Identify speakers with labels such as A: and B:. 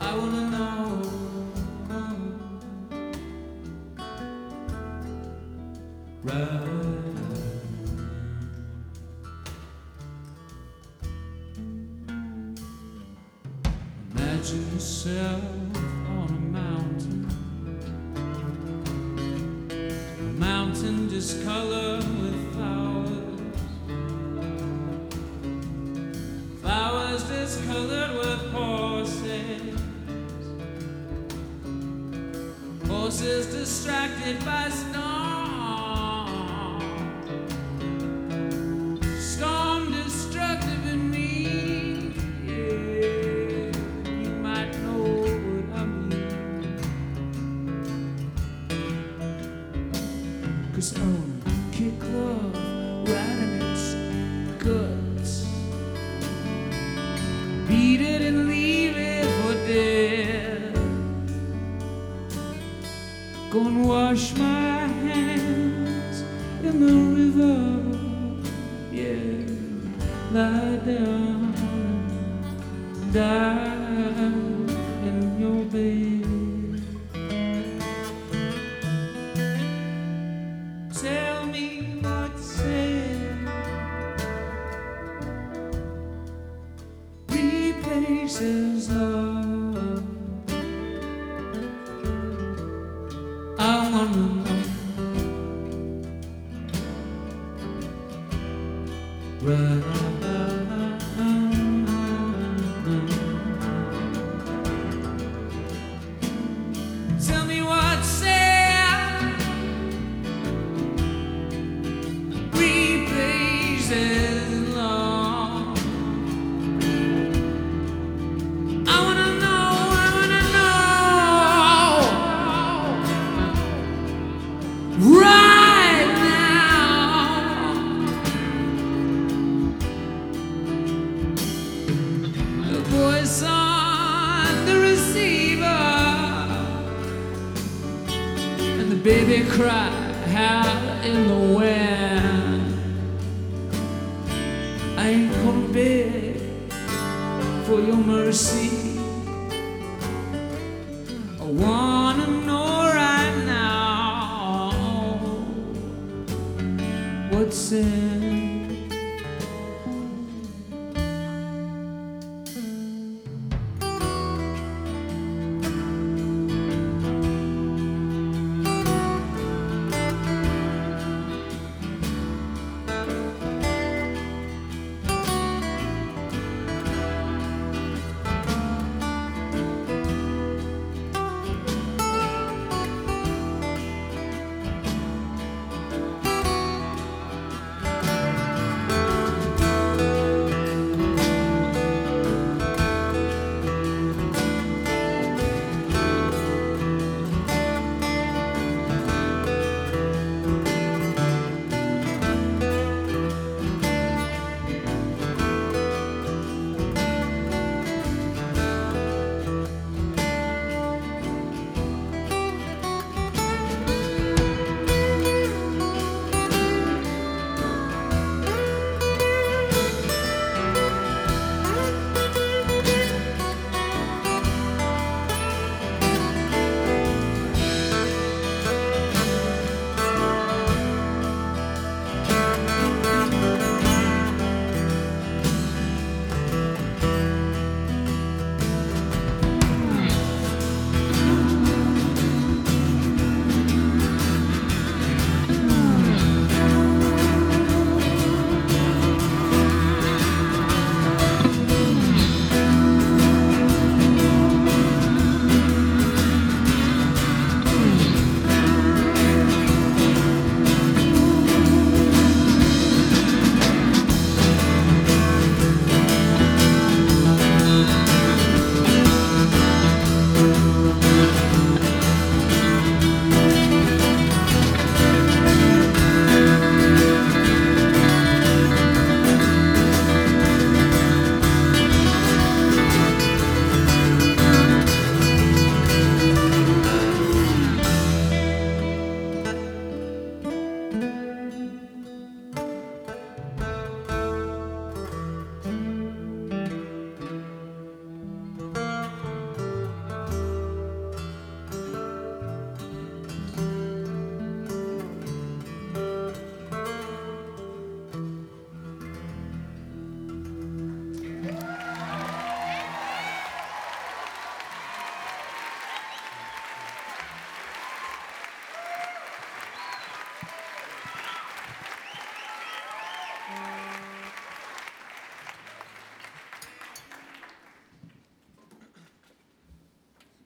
A: I wanna know. Right. Imagine yourself on a mountain discolored with flowers discolored with horses distracted by storm destructive in me. Cause I wanna kick love right in its guts, beat it and leave it for dead. Go and wash my hands in the river, yeah, lie down and die in your bed. Tell me what to say, replaces love. I wanna know. Right. Tell me what to say. Right now, the voice on the receiver, and the baby cry out in the wind. I ain't gonna beg for your mercy. I wanna know right now what's in